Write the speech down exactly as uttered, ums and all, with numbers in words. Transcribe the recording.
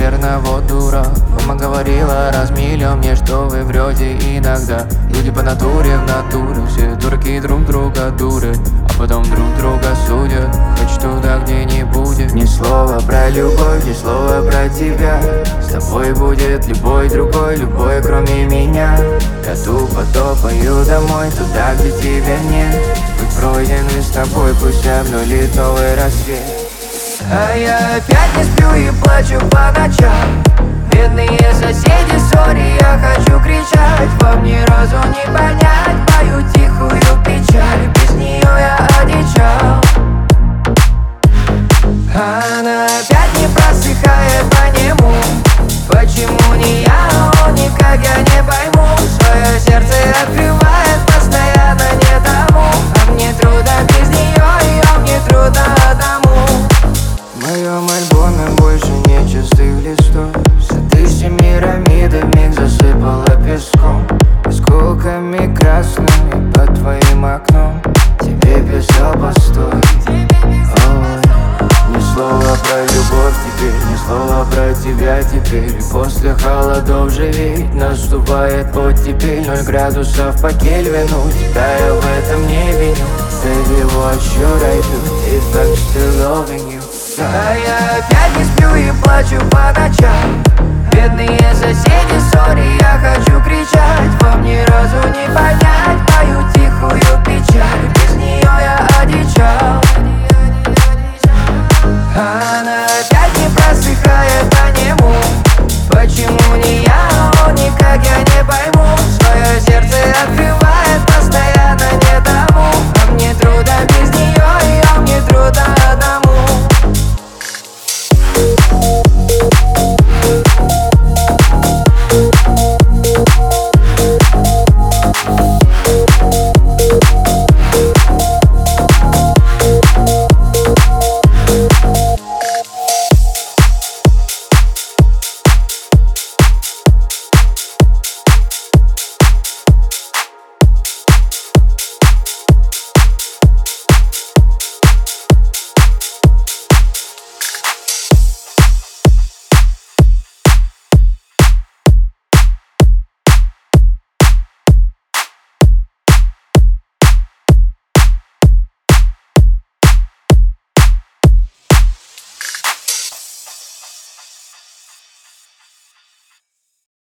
наверное, вот дурак. Мама говорила раз миллион мне, что вы врете иногда. Люди по натуре, в натуре, все дураки друг друга дурят, а потом друг друга судят. Хоть туда, где не будет ни слова про любовь, ни слова про тебя. С тобой будет любой другой, любой кроме меня. Я тупо топаю домой, туда, где тебя нет. Путь пройденный с тобой, пусть обнулит новый рассвет. А я опять не сплю и плачу по ночам. Бедные соседи, сори, я хочу кричать. Вам ни разу не понять мою тихую печаль. Без нее я одичал. Она опять не просыхает по нему. Почему не я, он никак я не пойму. Свое сердце открывает постоянно не тому. А мне трудно без нее, ее мне трудно одному. В моем альбоме больше нет чистых листов. Сады Семирамиды вмиг засыпала песком. Осколками красными под твоим окном. Тебе писал постой. Ой, ни слова про любовь теперь, ни слова про тебя теперь. И после холодов же ведь наступает оттепель. Ноль градусов по Кельвину, тебя я в этом не виню. Baby, what should I do if I'm still loving you? А я опять не сплю и плачу по ночам. Бедные соседи, сори, я хочу кричать. Вам ни разу не понять